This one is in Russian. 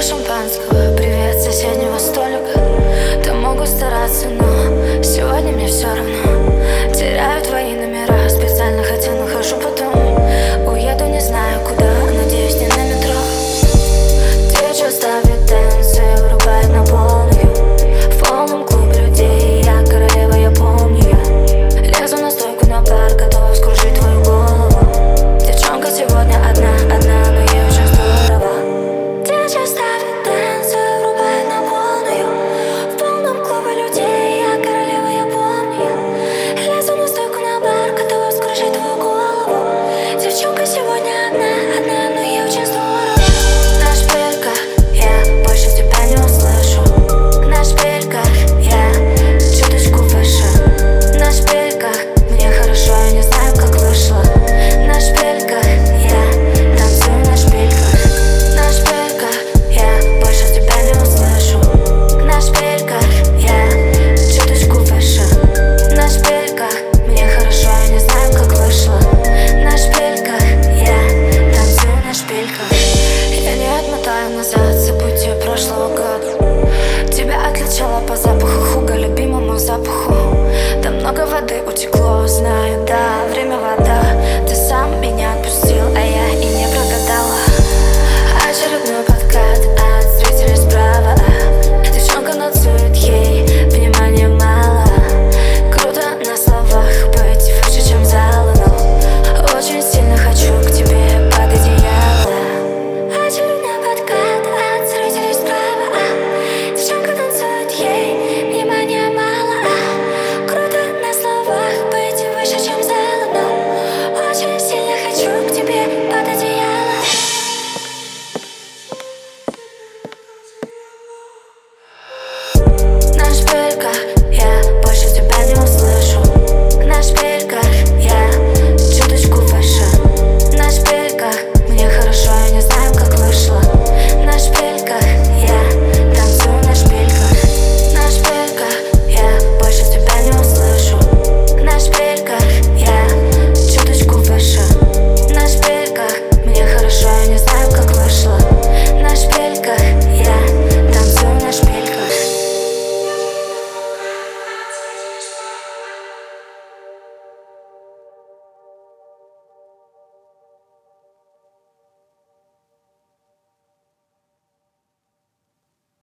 шампанского, привет соседнего столика. Там могут стараться, но сегодня мне все равно. Теряю твои номера, специально хотя нахожу потом. Уеду не знаю куда, надеюсь не на метро. Диджей ставит дэнсы, врубает на полную. В полном клубе людей, я королева, я помню я. Лезу на стойку на бар, готова вскружить твою голову. Девчонка сегодня одна, но ей очень здорово. Диджей ставит дэнсы, врубает на полную. В полном клубе людей, я королева, я помню я. Лезу на стойку на бар, готова вскружить твою голову. Девчонка сегодня одна, но ей очень здорово. На шпильках я больше тебя не услышу. На шпильках я чуточку выше. На шпильках мне хорошо, я не знаю, как вышло. На шпильках я танцую на шпильках. На шпильках я больше тебя не услышу. На шпильках я чуточку выше. На шпильках мне хорошо, я не знаю, как вышло. На шпильках я танцую на шпильках. Я не отмотаю назад события прошлого года. Тебя отличала по запаху Хуга, любимому запаху. Там много воды утекло, знаю, да,